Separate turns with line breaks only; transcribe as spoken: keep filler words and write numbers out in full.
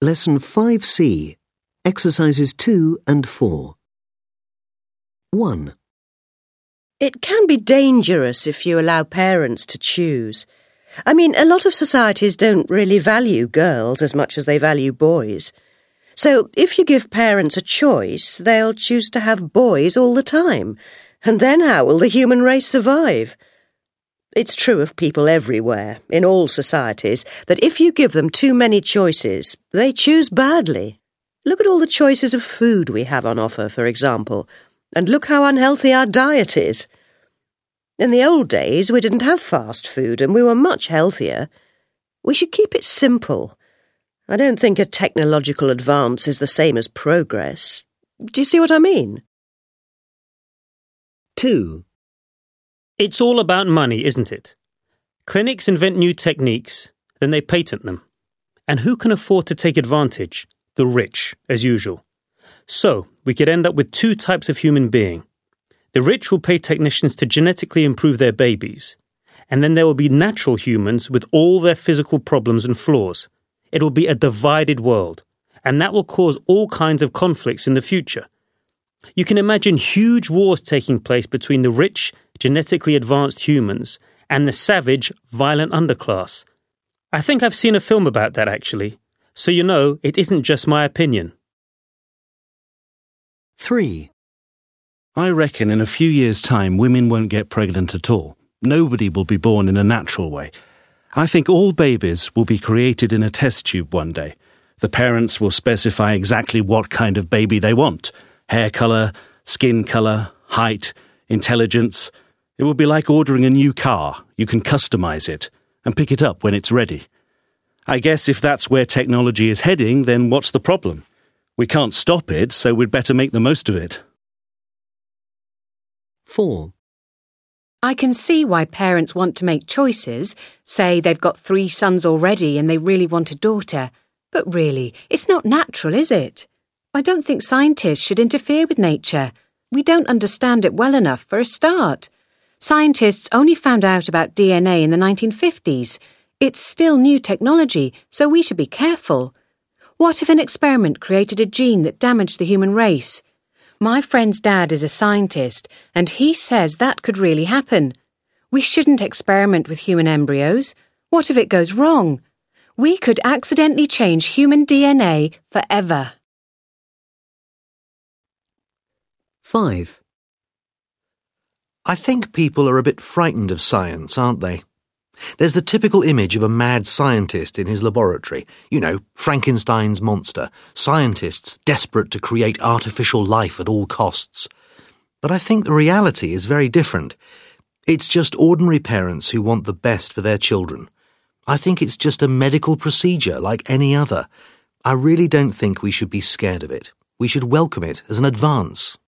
Lesson five C, Exercises two and four. one.
It can be dangerous if you allow parents to choose. I mean, a lot of societies don't really value girls as much as they value boys. So if you give parents a choice, they'll choose to have boys all the time. And then how will the human race survive? It's true of people everywhere, in all societies, that if you give them too many choices, they choose badly. Look at all the choices of food we have on offer, for example, and look how unhealthy our diet is. In the old days, we didn't have fast food and we were much healthier. We should keep it simple. I don't think a technological advance is the same as progress. Do you see what I mean?
two.
It's all about money, isn't it? Clinics invent new techniques, then they patent them. And who can afford to take advantage? The rich, as usual. So, we could end up with two types of human being. The rich will pay technicians to genetically improve their babies, and then there will be natural humans with all their physical problems and flaws. It will be a divided world, and that will cause all kinds of conflicts in the future. You can imagine huge wars taking place between the rich, genetically advanced humans and the savage, violent underclass. I think I've seen a film about that, actually. So you know, it isn't just my opinion.
three.
I reckon in a few years' time women won't get pregnant at all. Nobody will be born in a natural way. I think all babies will be created in a test tube one day. The parents will specify exactly what kind of baby they want. Hair colour, skin colour, height, intelligence. It will be like ordering a new car. You can customise it and pick it up when it's ready. I guess if that's where technology is heading, then what's the problem? We can't stop it, so we'd better make the most of it.
four.
I can see why parents want to make choices, say they've got three sons already and they really want a daughter. But really, it's not natural, is it? I don't think scientists should interfere with nature. We don't understand it well enough for a start. Scientists only found out about D N A in the nineteen fifties. It's still new technology, so we should be careful. What if an experiment created a gene that damaged the human race? My friend's dad is a scientist, and he says that could really happen. We shouldn't experiment with human embryos. What if it goes wrong? We could accidentally change human D N A forever.
five.
I think people are a bit frightened of science, aren't they? There's the typical image of a mad scientist in his laboratory. You know, Frankenstein's monster. Scientists desperate to create artificial life at all costs. But I think the reality is very different. It's just ordinary parents who want the best for their children. I think it's just a medical procedure like any other. I really don't think we should be scared of it. We should welcome it as an advance.